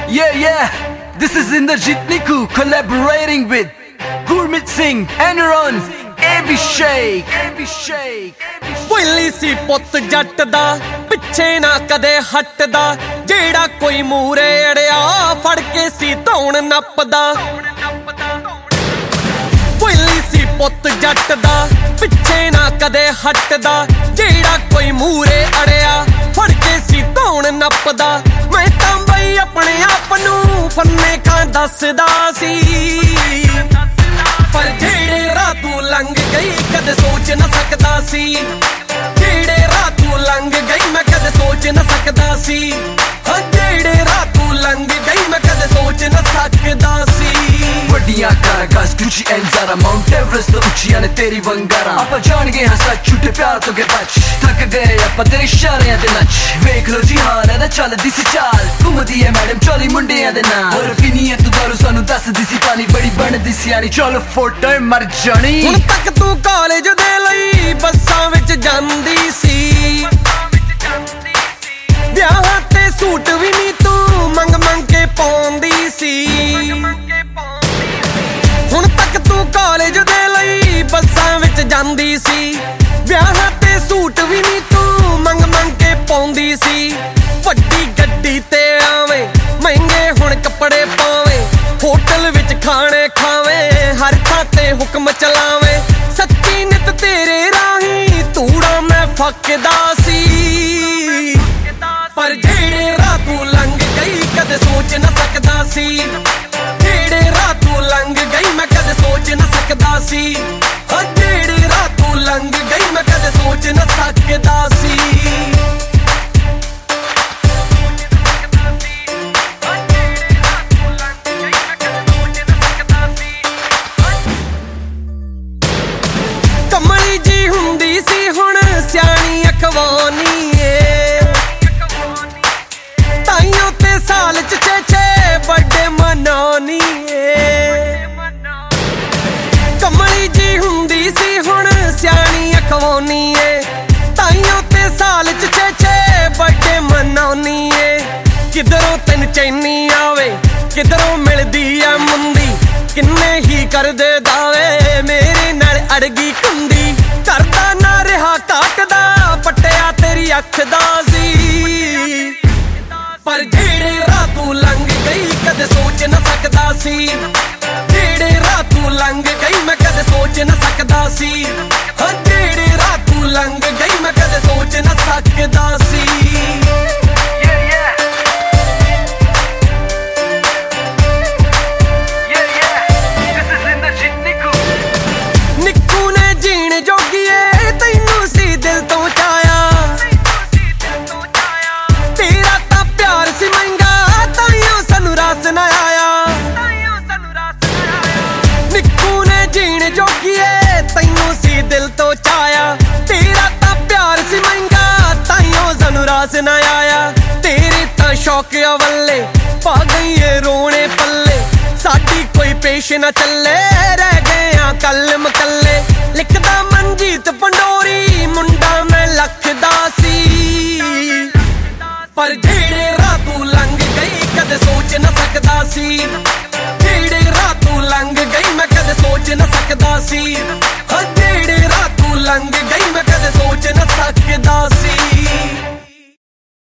Yeah, this is Inderjit Niku collaborating with Gurmeet Singh, Enron, Abhishek. ਪਹਿਲੀ ਸੀ ਪੁੱਤ ਜੱਟ ਦਾ ਪਿੱਛੇ ਨਾ ਕਦੇ ਹਟਦਾ, ਜਿਹੜਾ ਕੋਈ ਮੂਰੇ ਅੜਿਆ ਫੜ ਕੇ ਸੀ ਧੌਣ ਨੱਪਦਾ। ਪਹਿਲੀ ਸੀ ਪੁੱਤ ਜੱਟ ਦਾ ਪਿੱਛੇ ਨਾ ਕਦੇ ਹਟਦਾ, ਜਿਹੜਾ ਕੋਈ ਮੂਰੇ ਅੜਿਆ ਫੜ ਕੇ ਸੀ ਧੌਣ ਨੱਪਦਾ। ਮੈਂ ਤਾਂ ਬਈ ਆਪਣੇ ਆਪ ਨੂੰ ਫੰਨੇ ਖਾਂ ਦੱਸਦਾ ਸੀ, ਪਰ ਜਿਹੜੇ ਰਾਹ ਤੂੰ ਲੰਘ ਗਈ ਕਦੇ ਸੋਚ ਨਾ ਸਕਦਾ ਸੀ। ਜਿਹੜੇ ਰਾਹ ਤੂੰ ਲੰਘ ਗਈ ਮੈਂ ਕਦੇ ਸੋਚ ਨਾ ਸਕਦਾ ਸੀ। ਹਾਂ ਜਿਹੜੇ ਰਾਹ ਤੂੰ ਲੰਘ ਗਈ ਮੈਂ ਕਦੇ ਸੋਚ ਨਾ ਸਕਦਾ ਸੀ। ਵੱਡੀਆਂ ਕਾਰਾਗਾਸ Gucci and Zara, mount Everest ਤੋਂ ਉੱਚੀਆਂ ਨੇ ਤੇਰੀ ਵੰਗਾਰਾਂ। ਆਪਾਂ ਜਾਣ ਗਏ ਹਾਂ ਸੱਚ ਝੂਠੇ ਪਿਆਰ ਤੋਂ ਕੇ ਬਚ, ਥੱਕ ਗਏ ਆਪਾਂ ਤੇਰੇ ਇਸ਼ਾਰਿਆਂ ਦੇ ਨੱਚ। ਵੇਖ ਲੋ ਜੀ ਹਾਲ ਇਹਦਾ ਚੱਲਦੀ ਸੀ ਚਾਲ, ਘੁੰਮਦੀ ਐ ਮੈਡਮ ਚੌਲੀ ਮੁੰਡਿਆਂ ਦੇ ਨਾਲ। ਹੋਰ ਪੀਣੀ ਐ ਤੂੰ ਦਾਰੂ ਸਾਨੂੰ ਦੱਸਦੀ ਸੀ ਪਾਣੀ, ਬੜੀ ਬਣਦੀ ਸਿਆਣੀ ਚੱਲ ਫੋਟੋ ਮਰ ਜਾਣੀ। ਹੁਣ ਤੱਕ ਤੂੰ ਕਾਲਜ ਦੇ ਲਈ ਬੱਸਾਂ ਵਿੱਚ ਜਾਂਦੀ ਸੀ, ਵਿਆਹਾਂ ਤੇ ਸੂਟ ਵੀ ਨਹੀਂ ਤੂੰ ਮੰਗ ਮੰਗ ਕੇ ਪਾਉਂਦੀ ਸੀ। ਹੁਣ ਤੱਕ ਤੂੰ ਕਾਲਜ ਦੇ ਲਈ ਬੱਸਾਂ ਵਿੱਚ ਜਾਂਦੀ ਸੀ, ਵਿਆਹਾਂ ਤੇ ਸੂਟ ਵੀ ਨਹੀਂ ਤੂੰ ਮੰਗ ਮੰਗ ਕੇ ਪਾਉਂਦੀ ਸੀ। ਵੱਡੀ ਗੱਡੀ ਤੇ ਆਵੇਂ ਮਹਿੰਗੇ ਹੁਣ ਕੱਪੜੇ ਪਾਵੇਂ, ਹੋਟਲ ਵਿੱਚ ਖਾਣੇ ਖਾਵੇਂ, ਹਰ ਥਾਂ ਤੇ ਹੁਕਮ ਚਲਾਵੇਂ। ਸੱਚੀ ਨਿਤ ਤੇਰੇ ਰਾਹੀਂ ਧੂੜਾ ਮੈਂ ਫੱਕਦਾ ਸੀ, ਪਰ ਜਿਹੜੇ ਰਾਹ ਤੂੰ ਲੰਘ ਗਈ ਕਦੇ ਸੋਚ ਨਾ ਸਕਦਾ ਸੀ। ਜਿਹੜੇ ਰਾਹ ਤੂੰ ਲੰਘ ਗਈ ਮੈਂ ਕਦੇ ਸੋਚ ਨਾ ਸਕਦਾ ਸੀ। ਹਾਂ ਜਿਹੜੇ ਰਾਹ ਤੂੰ ਲੰਘ ਗਈ ਮੈਂ ਕਦੇ ਸੋਚ ਨਾ ਸਕਦਾ ਸੀ। ਕਮਲੀ ਜੀ ਹੁੰਦੀ ਸੀ ਹੁਣ ਸਿਆਣੀ ਅਖਵਾਨੀ ਏ, ਤਾਈਓ ਤੇ ਸਾਲ ਚ 6 ਬਰਥਡੇ ਮਨਾਉਣੀ ਏ। ਕਮਲੀ ਜੀ ਹੁੰਦੀ ਸੀ ਹੁਣ ਸਿਆਣੀ ਅਖਵਾਨੀ ਏ, ਤਾਈਓ ਤੇ ਸਾਲ ਚ 6 ਬਰਥਡੇ ਮਨਾਉਣੀ ਏ। ਕਿਧਰੋਂ ਤੈਨੂੰ ਚੈਨੀ ਆਵੇ ਕਿਧਰੋਂ ਮਿਲਦੀ ਆ ਮੁੰਦੀ, ਕਿੰਨੇ ਹੀ ਕਰਦੇ ਦਾਵੇ ਮੇਰੇ ਨਾਲ ਅੜਗੀ ਕੁੰਦੀ। ਕਰਦਾ ਨਾ ਰਿਹਾ ਕਾਟਦਾ ਪੱਟਿਆ ਤੇਰੀ ਅੱਖ ਦਾ ਸੀ, ਪਰ ਜਿਹੜੇ ਰਾਹ ਤੂੰ ਲੰਘ ਗਈ ਕਦੇ ਸੋਚ ਨਾ ਸਕਦਾ ਸੀ। ਜਿਹੜੇ ਰਾਹ ਤੂੰ ਲੰਘ ਗਈ ਮੈਂ ਕਦੇ ਸੋਚ ਨਾ ਸਕਦਾ ਸੀ। ਹਾਂ ਜਿਹੜੇ ਰਾਹ ਤੂੰ ਲੰਘ ਗਈ ਮੈਂ ਕਦੇ ਸੋਚ ਨਾ ਸਕਦਾ ਸੀ। ਨਿੱਕੂ ਨੇ ਜੀਣ ਜੋਗੀਏ ਤੈਨੂੰ ਸੀ ਦਿਲ ਤੋਂ ਚਾਹਿਆ, ਤੇਰਾ ਤਾਂ ਪਿਆਰ ਸੀ ਮਹਿੰਗਾ ਤਾਈਓ ਸਾਨੂੰ ਰਸ ਨਾ ਆਇਆ। ਨਿੱਕੂ ਨੇ ਜੀਣ ਜੋਗੀਏ ਤੈਨੂੰ ਸੀ ਦਿਲ ਤੋਂ ਚਾਹਿਆ, ਤੇਰਾ ਤਾਂ ਪਿਆਰ ਸੀ ਮਹਿੰਗਾ ਤਾਈਓ ਸਾਨੂੰ ਰਸ ਨਾ ਆਇਆ। ਤੇਰੇ ਤਾਂ ਸ਼ੌਕਿਆ ਵੱਲੇ ਪਾ ਗਈਏ ਰੋਣੇ ਪੱਲੇ, ਸਾਡੀ ਕੋਈ ਪੇਸ਼ ਨਾ ਚੱਲੇ ਰਹਿ ਗਏ ਆ ਕਲਮ ਕੱਲੇ। ਲਿਖਦਾ ਮਨਜੀਤ ਪੰਡੋਰੀ ਮੁੰਡਾ ਮੈਂ ਲੱਖਦਾ ਸੀ, ਪਰ ਜਿਹੜੇ ਰਾਹ ਤੂੰ ਲੰਘ ਗਈ ਕਦੇ ਸੋਚ ਨਾ ਸਕਦਾ ਸੀ। ਜਿਹੜੇ ਰਾਹ ਤੂੰ ਲੰਘ ਗਈ ਮੈਂ ਕਦੇ ਸੋਚ ਨਾ ਸਕਦਾ ਸੀ। ਹਾਂ ਜਿਹੜੇ ਰਾਹ ਤੂੰ ਲੰਘ ਗਈ ਮੈਂ ਕਦੇ ਸੋਚ ਨਾ ਸਕਦਾ ਸੀ।